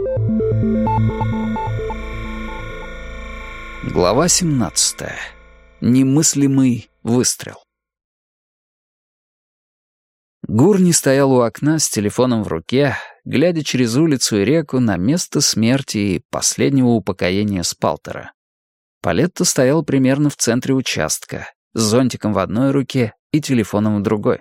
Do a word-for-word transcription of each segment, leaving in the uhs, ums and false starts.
Глава семнадцатая. Немыслимый выстрел. Гурни стоял у окна с телефоном в руке, глядя через улицу и реку на место смерти и последнего упокоения Спалтера. Палетта стоял примерно в центре участка, с зонтиком в одной руке и телефоном в другой.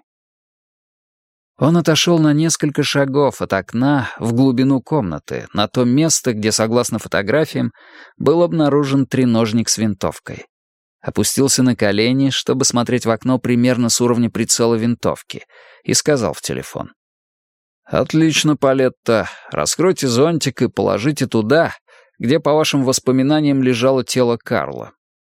Он отошел на несколько шагов от окна в глубину комнаты, на то место, где, согласно фотографиям, был обнаружен треножник с винтовкой. Опустился на колени, чтобы смотреть в окно примерно с уровня прицела винтовки, и сказал в телефон. «Отлично, Палетта. Раскройте зонтик и положите туда, где, по вашим воспоминаниям, лежало тело Карла».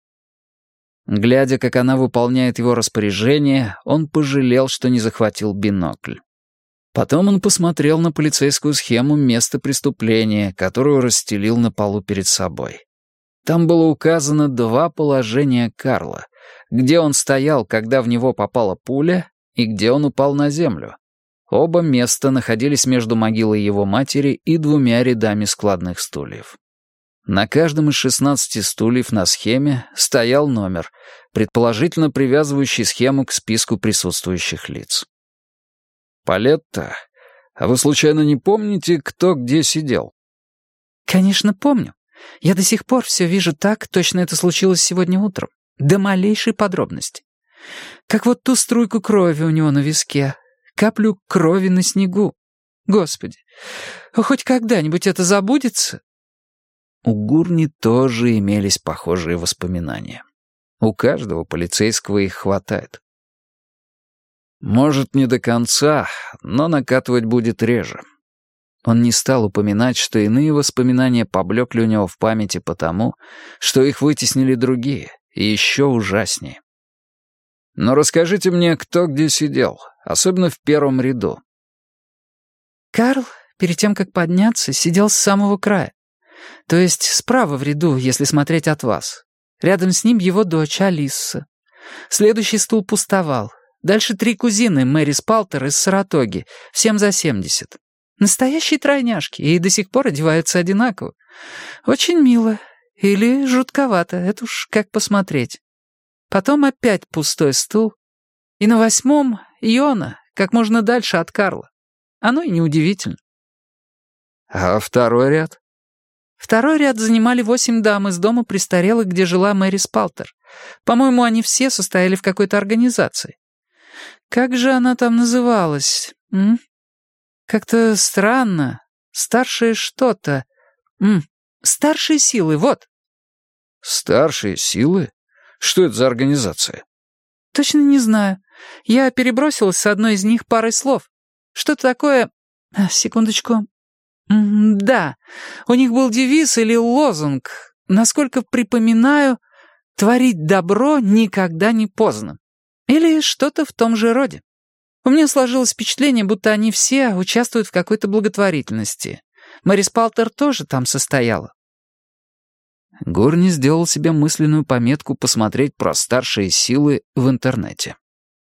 Глядя, как она выполняет его распоряжение, он пожалел, что не захватил бинокль. Потом он посмотрел на полицейскую схему места преступления, которую расстелил на полу перед собой. Там было указано два положения Карла, где он стоял, когда в него попала пуля, и где он упал на землю. Оба места находились между могилой его матери и двумя рядами складных стульев. На каждом из шестнадцати стульев на схеме стоял номер, предположительно привязывающий схему к списку присутствующих лиц. «Палетта, а вы случайно не помните, кто где сидел?» «Конечно, помню. Я до сих пор все вижу так, точно это случилось сегодня утром, до малейшей подробности. Как вот ту струйку крови у него на виске, каплю крови на снегу. Господи, хоть когда-нибудь это забудется?» У Гурни тоже имелись похожие воспоминания. У каждого полицейского их хватает. Может, не до конца, но накатывать будет реже. Он не стал упоминать, что иные воспоминания поблекли у него в памяти потому, что их вытеснили другие, и еще ужаснее. Но расскажите мне, кто где сидел, особенно в первом ряду. Карл, перед тем, как подняться, сидел с самого края. То есть справа в ряду, если смотреть от вас. Рядом с ним его дочь Алисса. Следующий стул пустовал. Дальше три кузины Мэри Спалтер из Саратоги, всем за семьдесят. Настоящие тройняшки, и до сих пор одеваются одинаково. Очень мило. Или жутковато, это уж как посмотреть. Потом опять пустой стул. И на восьмом Йона, как можно дальше от Карла. Оно и неудивительно. А второй ряд? Второй ряд занимали восемь дам из дома престарелых, где жила Мэри Спалтер. По-моему, они все состояли в какой-то организации. Как же она там называлась? М? Как-то странно. Старшие что-то. М? Старшие силы, вот. Старшие силы? Что это за организация? Точно не знаю. Я перебросилась с одной из них парой слов. Что-то такое... Секундочку... Да, у них был девиз или лозунг, насколько припоминаю, «Творить добро никогда не поздно». Или что-то в том же роде. У меня сложилось впечатление, будто они все участвуют в какой-то благотворительности. Мэри Спалтер тоже там состояла. Гурни сделал себе мысленную пометку посмотреть про старшие силы в интернете.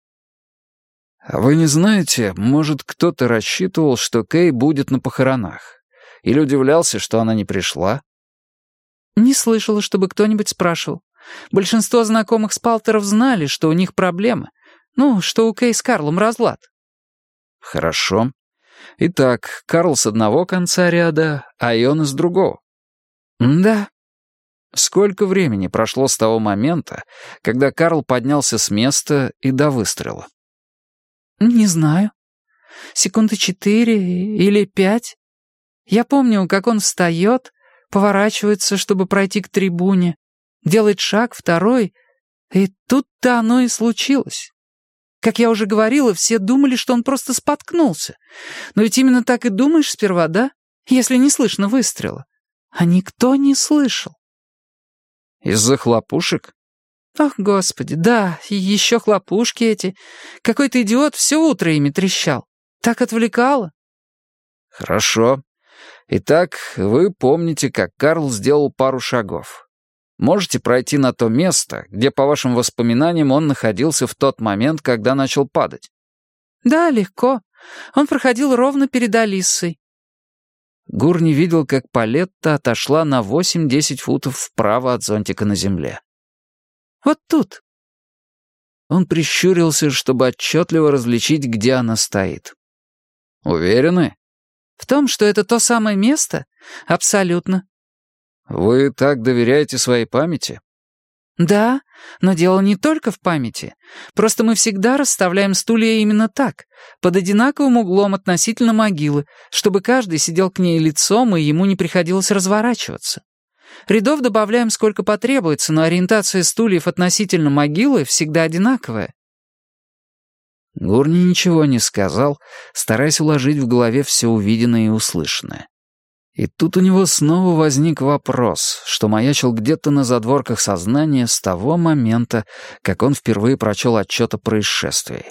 А вы не знаете, может, кто-то рассчитывал, что Кэй будет на похоронах? Или удивлялся, что она не пришла? Не слышала, чтобы кто-нибудь спрашивал. Большинство знакомых Спалтеров знали, что у них проблемы. Ну, что у Кэй с Карлом разлад. Хорошо. Итак, Карл с одного конца ряда, а Йона с другого. Да. Сколько времени прошло с того момента, когда Карл поднялся с места и до выстрела? Не знаю. Секунды четыре или пять. Я помню, как он встает, поворачивается, чтобы пройти к трибуне, делает шаг, второй, и тут-то оно и случилось. Как я уже говорила, все думали, что он просто споткнулся. Но ведь именно так и думаешь сперва, да? Если не слышно выстрела. А никто не слышал. Из-за хлопушек? Ах, господи, да, и еще хлопушки эти. Какой-то идиот все утро ими трещал. Так отвлекало. Хорошо. Итак, вы помните, как Карл сделал пару шагов. Можете пройти на то место, где, по вашим воспоминаниям, он находился в тот момент, когда начал падать? Да, легко. Он проходил ровно перед Алиссой. Гурни видел, как Палетта отошла на восемь-десять футов вправо от зонтика на земле. «Вот тут». Он прищурился, чтобы отчетливо различить, где она стоит. «Уверены?» «В том, что это то самое место? Абсолютно». «Вы так доверяете своей памяти?» «Да, но дело не только в памяти. Просто мы всегда расставляем стулья именно так, под одинаковым углом относительно могилы, чтобы каждый сидел к ней лицом, и ему не приходилось разворачиваться. Рядов добавляем сколько потребуется, но ориентация стульев относительно могилы всегда одинаковая». Гурни ничего не сказал, стараясь уложить в голове все увиденное и услышанное. И тут у него снова возник вопрос, что маячил где-то на задворках сознания с того момента, как он впервые прочел отчет о происшествии.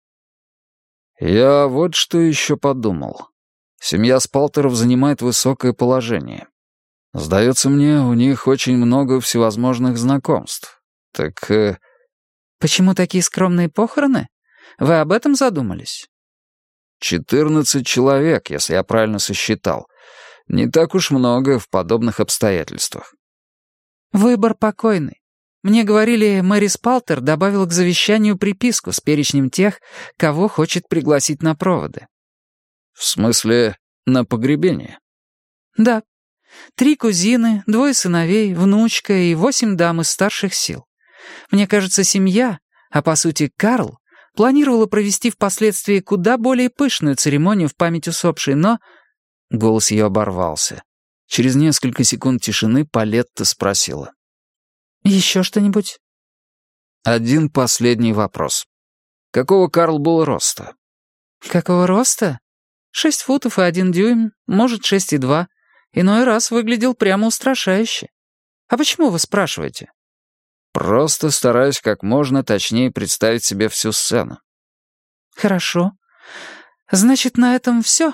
«Я вот что еще подумал. Семья Спалтеров занимает высокое положение. Сдается мне, у них очень много всевозможных знакомств. Так...» э... «Почему такие скромные похороны? Вы об этом задумались?» «Четырнадцать человек, если я правильно сосчитал. Не так уж много в подобных обстоятельствах». «Выбор покойный. Мне говорили, Мэри Спалтер добавила к завещанию приписку с перечнем тех, кого хочет пригласить на проводы». «В смысле, на погребение?» «Да. Три кузины, двое сыновей, внучка и восемь дам из старших сил. Мне кажется, семья, а по сути Карл, планировала провести впоследствии куда более пышную церемонию в память усопшей, но...» Голос ее оборвался. Через несколько секунд тишины Палетта спросила. «Еще что-нибудь?» «Один последний вопрос. Какого Карл был роста?» «Какого роста? Шесть футов и один дюйм, может, шесть и два. Иной раз выглядел прямо устрашающе. А почему вы спрашиваете?» «Просто стараюсь как можно точнее представить себе всю сцену». «Хорошо. Значит, на этом все?»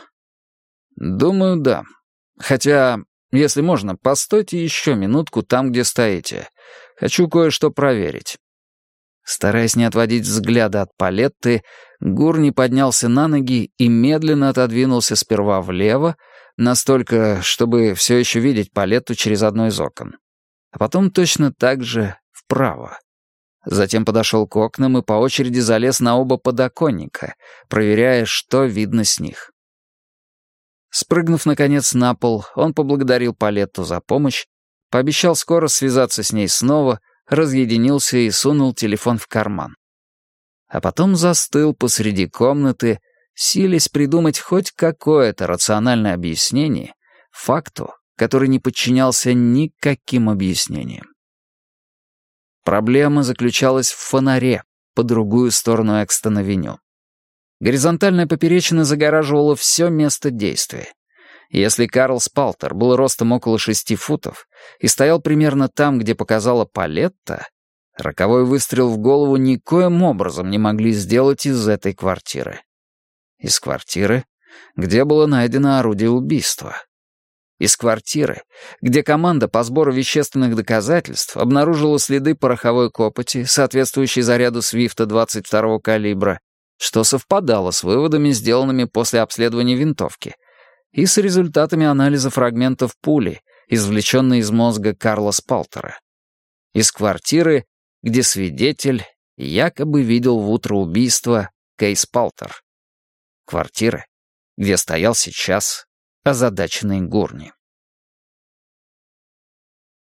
«Думаю, да. Хотя, если можно, постойте еще минутку там, где стоите. Хочу кое-что проверить». Стараясь не отводить взгляда от Палетты, Гурни поднялся на ноги и медленно отодвинулся сперва влево, настолько, чтобы все еще видеть Палетту через одно из окон. А потом точно так же вправо. Затем подошел к окнам и по очереди залез на оба подоконника, проверяя, что видно с них. Спрыгнув, наконец, на пол, он поблагодарил Палетту за помощь, пообещал скоро связаться с ней снова, разъединился и сунул телефон в карман. А потом застыл посреди комнаты, силясь придумать хоть какое-то рациональное объяснение факту, который не подчинялся никаким объяснениям. Проблема заключалась в фонаре по другую сторону Экстон-авеню. Горизонтальная поперечина загораживала все место действия. Если Карл Спалтер был ростом около шести футов и стоял примерно там, где показала Палетта, роковой выстрел в голову никоим образом не могли сделать из этой квартиры. Из квартиры, где было найдено орудие убийства. Из квартиры, где команда по сбору вещественных доказательств обнаружила следы пороховой копоти, соответствующей заряду Свифта двадцать второго калибра, что совпадало с выводами, сделанными после обследования винтовки, и с результатами анализа фрагментов пули, извлеченной из мозга Карла Спалтера. Из квартиры, где свидетель якобы видел в утро убийства Кей Спалтер. Квартиры, где стоял сейчас озадаченный Гурни.